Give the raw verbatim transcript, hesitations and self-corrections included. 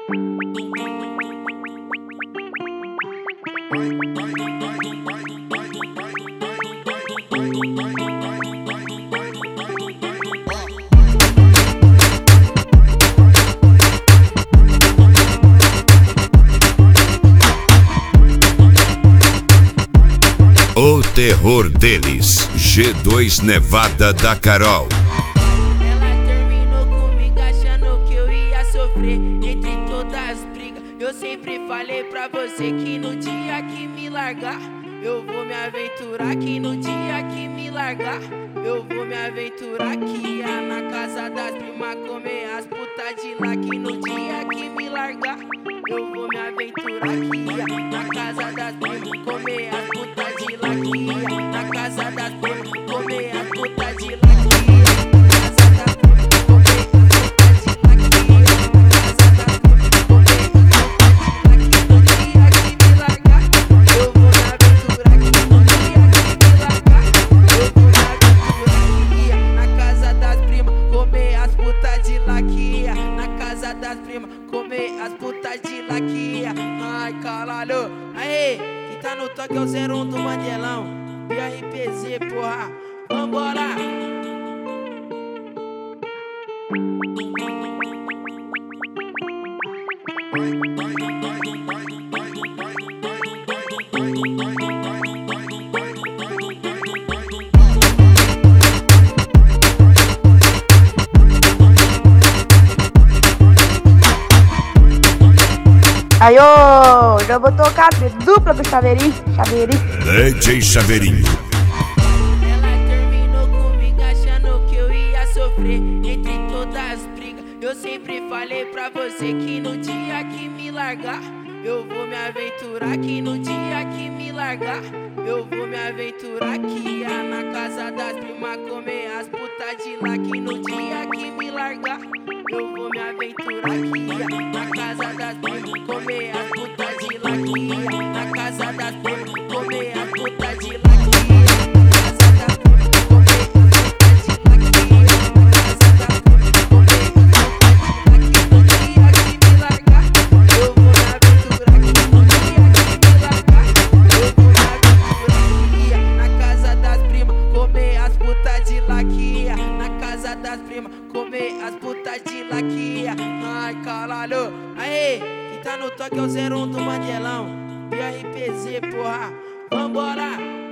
O terror deles, G dois Nevada da Carol. Ela terminou comigo achando que eu ia sofrer entre todas as brigas. Eu sempre falei pra você que no dia que me largar eu vou me aventurar, que no dia que me largar eu vou me aventurar, que ia na casa das primas comer as putas de lá, que no dia que me largar eu vou me aventurar, que ia na casa das primas comer as putas de lá, que ia na casa das primas comer as putas de lá, que ia na casa das primas comer as putas de lá, que ia na casa das primas comer as putas de lá, que no dia que me largar eu vou me aventurar, que no dia que me largar eu vou me aventurar, que ia na casa das primas comer as putas de lá, que ia na casa das primas comer as putas de lá, que ia. Ai, caralho. Aê, quem tá no toque é o zero um do Mandelão, B R P Z, porra. Vambora. Aí, ô, já vou tocar dupla com o Chaveirinho, Chaveirinho. D J Chaveirinho. Ela terminou comigo achando que eu ia sofrer entre todas as brigas. Eu sempre falei pra você que no dia que me largar eu vou me aventurar, que no dia que me largar eu vou me aventurar, que ia na casa das primas comer as putas de lá, que no dia que me largar eu vou me aventurar, que ia na casa das primas comer as putas de lá, que ia na casa das primas comer as putas de lá, que ia na casa das primas comer as putas de lá, que ia na casa das primas comer as putas de lá, que no dia que me largar eu vou me aventurar, que no dia que me largar eu vou me aventurar, que ia na casa das primas comer as putas de lá, que ia na casa das primas comer as putas de lá, que ia. Ai, caralho. Aê, quem tá no toque é o zero um do Mandelão, B R P Z, porra. Vambora.